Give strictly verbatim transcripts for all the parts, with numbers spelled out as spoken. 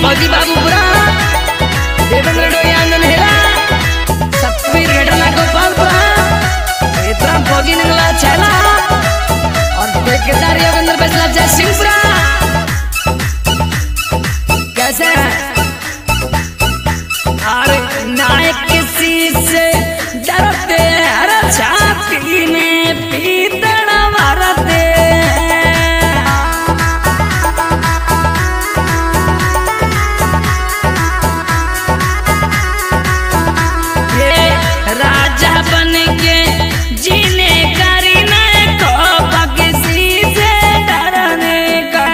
फौजी बाबूपुरा देवेंद्र डोयांगन हेला सतवीर घटना गोपालपुरा इतना फौजी नंगला छैला और ठेकेदार योगेंद्र बैसला जय सिंहपुरा। कैसे अरे नायक किसी से डरते हर छाती में पीतड़ा मारते राजा बन के जीने करीने को किसी से डरने का।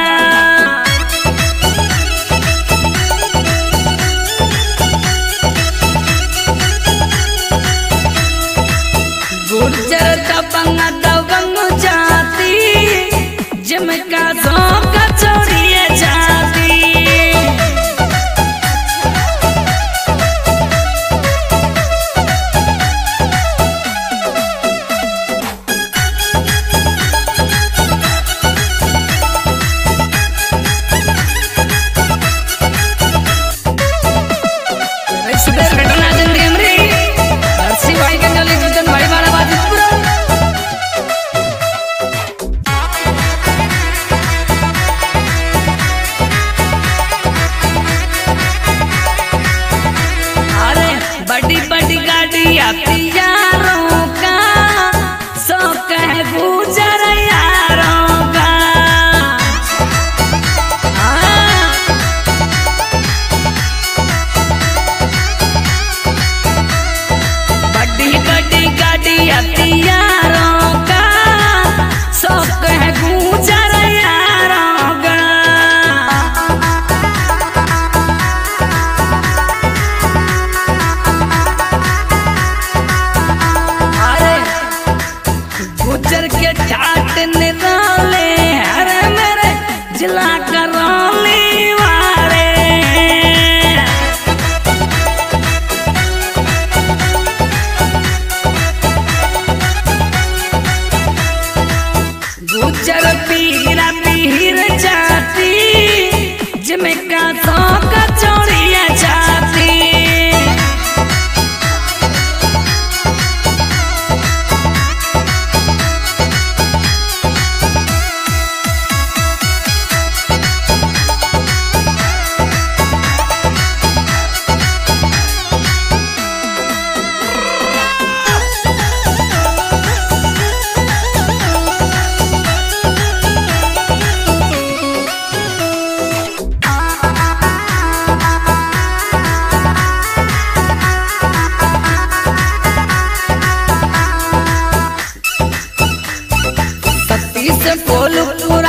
गुर्जर दबंग दबंग जाती जिमका सौंप छोड़िए जाती बड़ी बड़ी गाड़ी आती यारों का सो कह गुजर यारों का। बड़ी बड़ी गाड़ी आती यारों का सो कह गुजर यारों का। गुजर के ठाट निराले हरे मेरे जिला करौली वाले गुजर पीरा पीर जाती जिमका सौक चोरिया जाती। बोल